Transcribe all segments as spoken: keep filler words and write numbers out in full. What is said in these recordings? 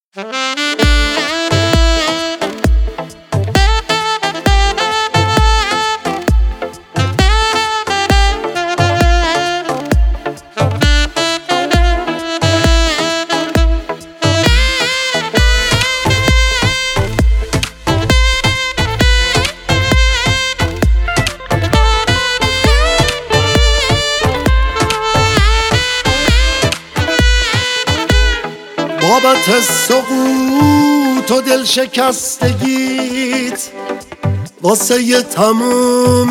بابت سقوط و دل شکستگیت، واسه ی تموم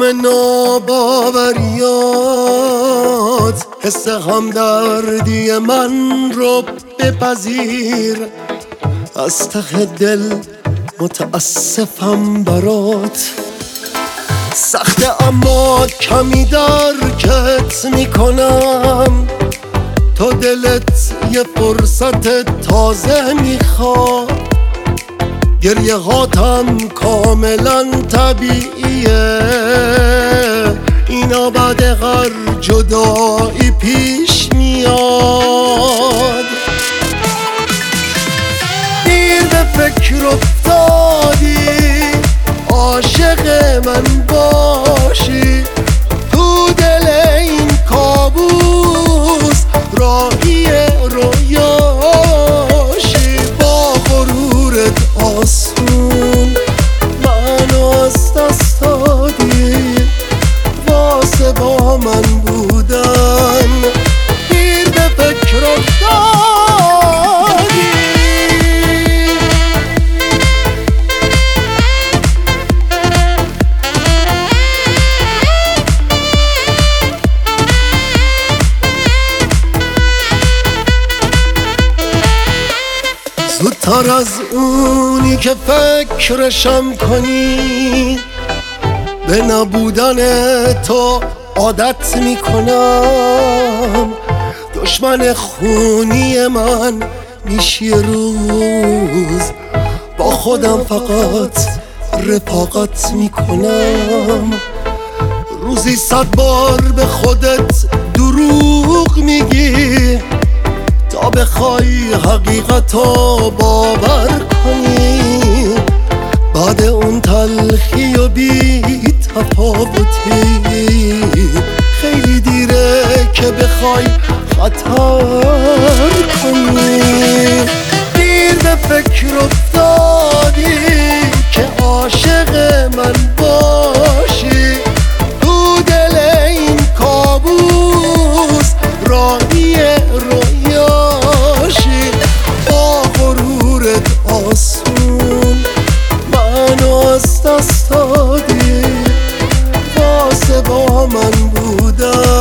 ناباوریات، حس همدردی من رو بپذیر، از ته دل متاسفم برات. سخته اما کمی درکت میکنم، تو دلت یه فرصت تازه میخواد. گریه هاتم کاملا طبیعیه، اینا بعد هر جدایی پیش میاد. دیر به فکر افتادی عاشق من باشی، تو دل این کابوس راهی رویاشی. با غرورت آسون منو از دست دادی، واسه با من بودن دیر به فکر افتادی. زودتر از اونی که فکرشم کنی، به نبودن تو عادت میکنم. دشمن خونی من میشی روز، با خودم فقط رفاقت میکنم. روزی صد بار به خودت دروغ میگی، تا بخوای حقیقتو باور کنی. بعد اون تلخی و بی تفاوتی، خیلی دیره که بخوای خطر کنی. دیر به فکر افتادی که عاشق من باشی، تو دل این کابوس راهی رویاشی. با غرورت آسون منو از دست دادی، واسه با من بودن